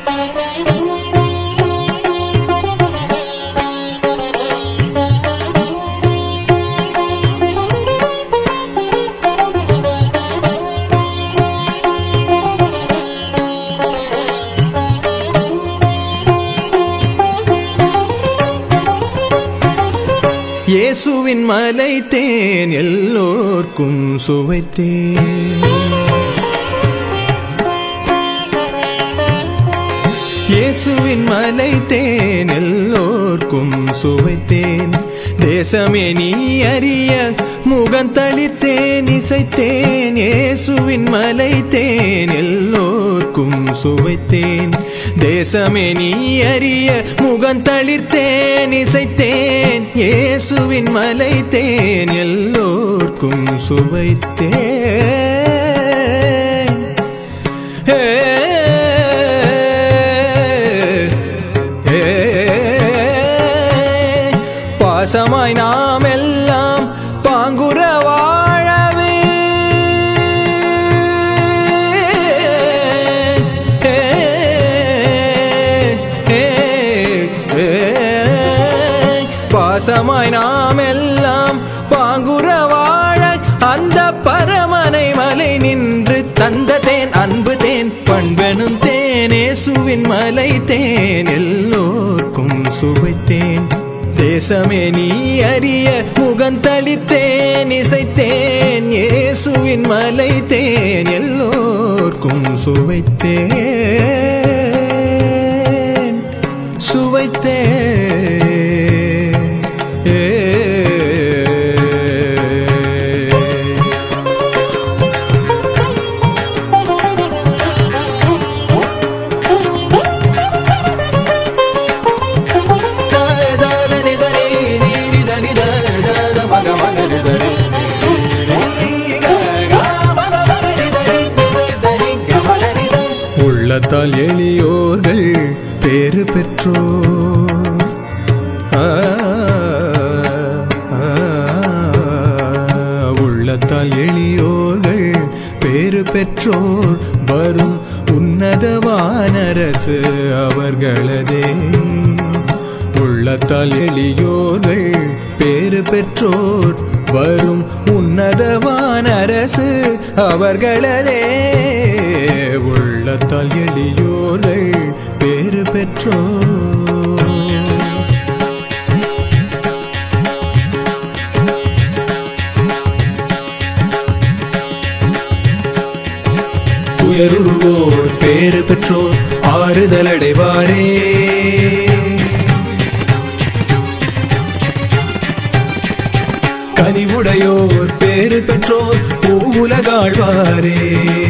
இயேசுவின் மலை தேன் எல்லோர்க்கும் சுவைத்தேன். இயேசுவின் மலை தேன் எல்லோர்க்கும் சுவைத்தேன். தேசமே நீ அறிய முகந்தளித்தேன் இசைத்தேன். இயேசுவின் மலை தேன் எல்லோர்க்கும் சுவைத்தேன். தேசமே நீ அறிய முகந்தளித்தேன் இசைத்தேன். இயேசுவின் மலை தேன் எல்லோர்க்கும் சுவைத்தேன். பாசமாய் நாம் எல்லாம் பாங்குற வாழவே பாசமாய் நாம் எல்லாம் பாங்குற வாழ அந்த பரமனை மலை நின்று தந்த தேன் அன்பு தேன் பண்பெனும் தேன். இயேசுவின் மலை தேன் எல்லோர்க்கும் சுவைத்தேன். தேசமே நீ அறிய முகந்தளித்தேன் இசைத்தேன். இயேசுவின் மலை தேன் எல்லோர்க்கும் சுவைத்தேன் சுவைத்தேன். உள்ளத்தால் எளியோர்கள் பேறு பெற்றோர். உள்ளத்தால் எளியோர்கள் பேறு பெற்றோர் வரும் உன்னதவான அரசு அவர்களதே. உள்ளத்தால் எளியோர்கள் பேறு பெற்றோர் வரும் உன்னதவான அரசு அவர்களதே. உள்ளத்தால் எளியோர்கள் பேறு பெற்றோர். துயருவோர் பேறு பெற்றோர் ஆறுதல் அடைவாரே. கனிவுடையோர் பேறு பெற்றோர் பூவுலகாழ்வாரே.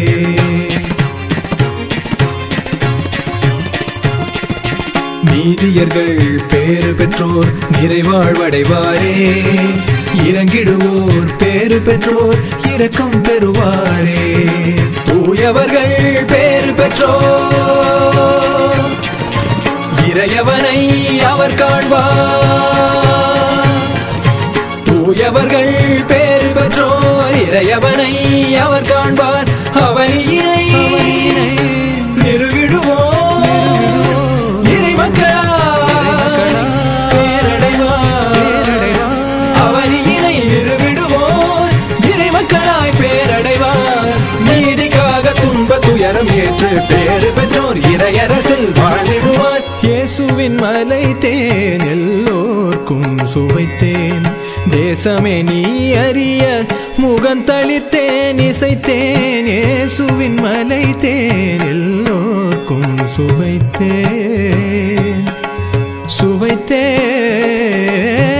நீதியர்கள் பேறு பெற்றோர் நிறைவாழ்வடைவாரே. இறங்கிடுவோர் பேறு பெற்றோர் இரக்கம் பெறுவாரே. தூயவர்கள் பேறு பெற்றோர் இறையவனை அவர் காண்பார். தூயவர்கள் பேறு பெற்றோர் இறையவனை அவர் காண்பார். அவனியை நிறுவிடுவோம் இறைமக்களாய் பேரடைவார். அவனியை நிறுவிடுவோர் இறைமக்களாய் பேரடைவார். நீதிக்காக துன்ப துயரம் ஏற்று பேறு பெற்றோர் இறையரசில் வாழ்ந்திடுவார். இயேசுவின் மலை தேன் எல்லோர்க்கும் சுவைத்தேன். தேசமே நீ அறிய முகந்தளித்தேன் இசைத்தேன். இயேசுவின் மலை தேன் எல்லோர்க்கும் சுவைத்தேன் சுவைத்தேன்.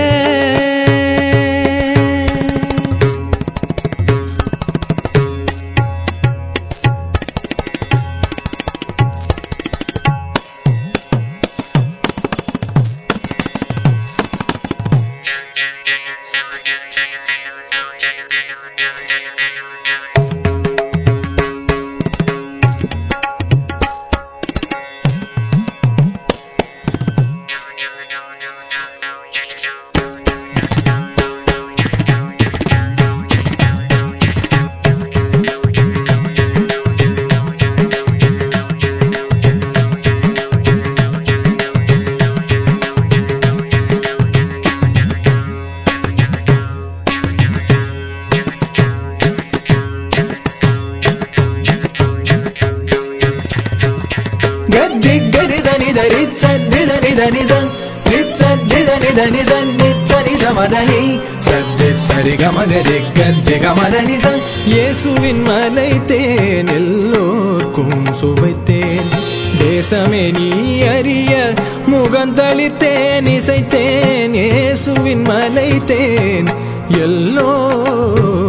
இயேசுவின் மலைத்தேன் எல்லோர்க்கும் சுவைத்தேன் தேசமே நீ அறிய முகந்தளித்தேன் இசைத்தேன் இயேசுவின் மலைத்தேன் எல்லோர்க்கும்